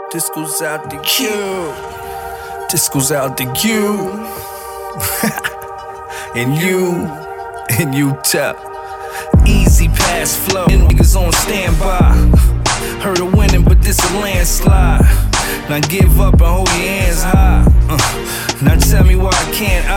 This goes out to you. This goes out to you. And you tell. Easy pass flow, niggas on standby. Heard of winning, but this a landslide. Now give up and hold your hands high. Now tell me why I can't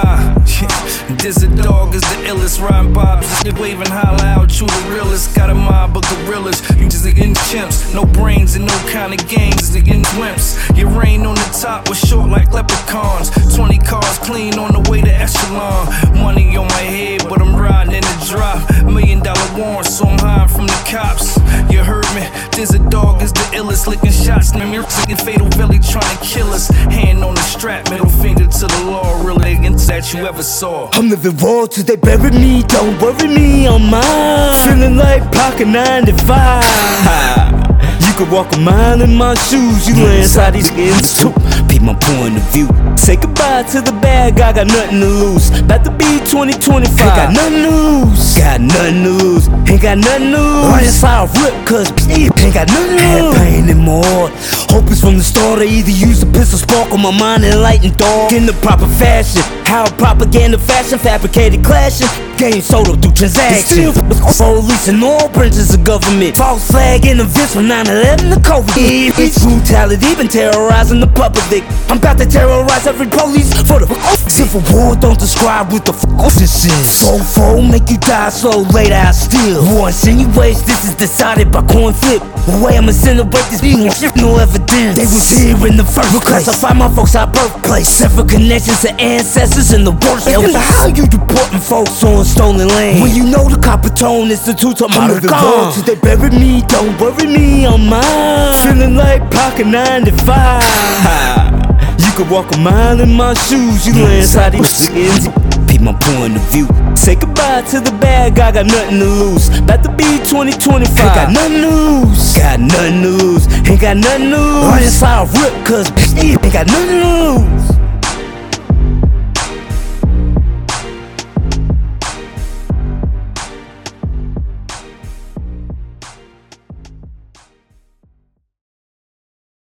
This a dog is the illest, riding bobs. Waving holla out, you the realest. Got a mob of gorillas, you just getting chimps. No brains and no kind of games, they getting wimps. Your reign on the top was short like leprechauns. 20 cars clean on the way to Echelon. Money on my head, but I'm riding in the drop. $1 million warrant, so I'm hiding from the cops. You heard me, this a dog is the illest. Licking shots, name you're singing fatal belly trying to kill us. Hand on the strap, middle finger to the law. Real niggas that you ever saw. I'm living raw till they bury me. Don't worry me, I'm mine. Feeling like pocket 95. You could walk a mile in my shoes. You lay inside these skins too. Peep my point of view. Say goodbye to the bag, I got nothing to lose. About to be 2025. Ain't got nothing to lose. Got nothing to lose. Ain't got nothing to lose. Right inside rip, cause ain't got nothing to lose. Had pain in my heart. Hope is from the start. I either use a pistol spark on my mind and lighting dark. In the proper fashion. How propaganda fashion, fabricated clashing. Game sold through transactions. Police and all branches of government. False flag in events from 9/11 to COVID. It's brutality been terrorizing the public. I'm about to terrorize every police for the civil war. Don't describe what the this is. Fofo make you die slow, laid out still. War insinuates this is decided by coin flip. The way I'ma incinerate this being no evidence. They was here in the first place. Classify my folks our birthplace. Several connections to ancestors in the worst. How you deporting folks on stolen land when you know the Copper Tone Institute of my gone till they bury me? Don't worry me, I'm mine. Feeling like pocket 95. You could walk a mile in my shoes. You lay inside these skins. Peep my point of view. Say goodbye to the bag, I got nothing to lose. About to be 2025. Ain't got nothing to lose. Got nothing to lose. Ain't got nothing to lose. Right inside rip, cause ain't got nothing to lose.